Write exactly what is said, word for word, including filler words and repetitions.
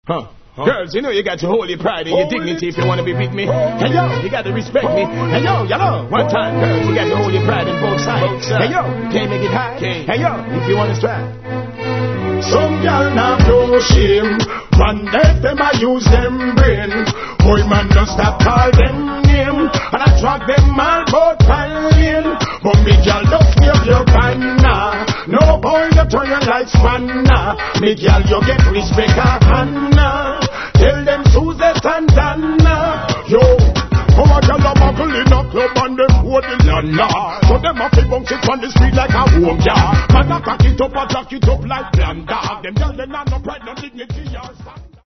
Huh. Huh? Girls, you know you got to hold your pride and your dignity if you want to be with me. Hey yo, you got to respect me. Hey yo, you know, one time, girls, you got to hold your pride on both sides. Both sides. Hey yo, can't make it high. Can't. Hey yo, if you want to strive. Some girl now no shame. One day them I use them brain. Boy man don't stop call them name. And I track them all both pioneering. But me girl don't give your banner. No boy don't turn your like spanner. Me girl you get respect a Hannah. Tell them Suzette and Dana. Yo, how a girl a buckle in a club and them hold the lana. So them a fi bounce it on the street like a home yard. Man a cock it up, a jack it up like blanda. Them girl they not no pride, no dignity.